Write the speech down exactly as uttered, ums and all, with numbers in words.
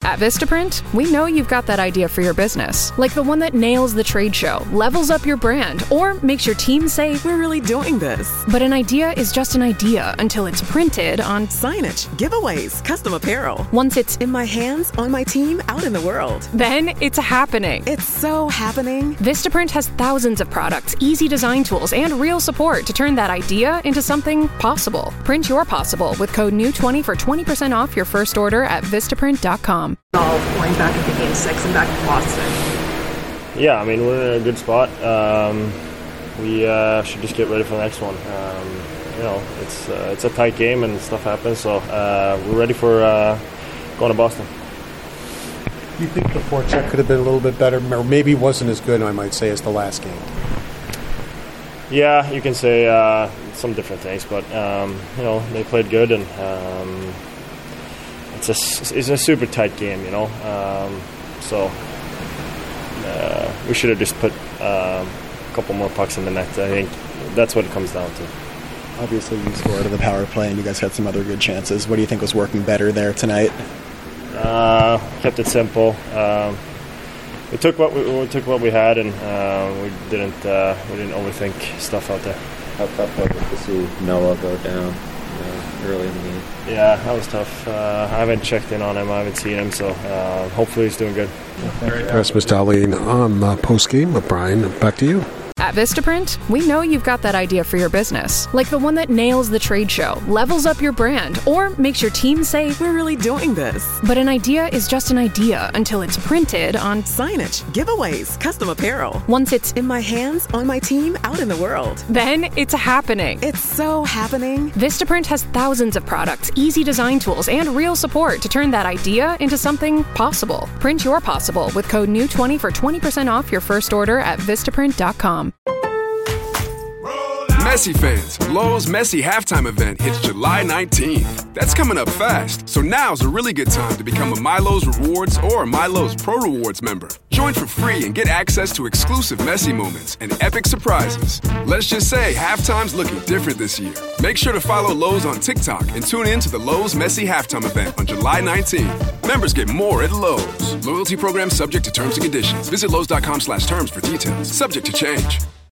At Vistaprint, we know you've got that idea for your business, like the one that nails the trade show, levels up your brand, or makes your team say, "We're really doing this." But an idea is just an idea until it's printed on signage, giveaways, custom apparel. Once it's in my hands, on my team, out in the world. Then it's happening. It's so happening. Vistaprint has thousands of products, easy design tools, and real support to turn that idea into something possible. Print your possible with code N E W twenty for twenty percent off your first order at Vistaprint dot com. All going back into game six and back to Boston. Yeah, I mean, we're in a good spot. Um, we uh, should just get ready for the next one. Um, you know, it's uh, it's a tight game and stuff happens, so uh, we're ready for uh, going to Boston. You think the forecheck could have been a little bit better, or maybe wasn't as good, I might say, as the last game? Yeah, you can say uh, some different things, but um, you know, they played good, and um, it's a it's a super tight game, you know. Um, so uh, we should have just put um, a couple more pucks in the net. I think that's what it comes down to. Obviously, you scored on the power play, and you guys had some other good chances. What do you think was working better there tonight? Uh, kept it simple. Um, we took what we, we took what we had, and uh, we didn't uh, we didn't overthink stuff out there. How tough was it to see Noah go down uh, early in the game? Yeah, that was tough. Uh, I haven't checked in on him. I haven't seen him, so uh, hopefully he's doing good. Rasmus Dahlin on uh, post game. Brian, back to you. At Vistaprint, we know you've got that idea for your business, like the one that nails the trade show, levels up your brand, or makes your team say, "We're really doing this." But an idea is just an idea until it's printed on signage, giveaways, custom apparel. Once it's in my hands, on my team, out in the world. Then it's happening. It's so happening. Vistaprint has thousands of products, easy design tools, and real support to turn that idea into something possible. Print your possible with code N E W twenty for twenty percent off your first order at Vistaprint dot com. Messi fans, Lowe's Messi halftime event hits July nineteenth. That's coming up fast, so now's a really good time to become a MyLowe's Rewards or a MyLowe's Pro Rewards member. Join for free and get access to exclusive Messi moments and epic surprises. Let's just say halftime's looking different this year. Make sure to follow Lowe's on TikTok and tune in to the Lowe's Messi halftime event on July nineteenth. Members get more at Lowe's. Loyalty program subject to terms and conditions. Visit Lowe's dot com slash terms for details. Subject to change.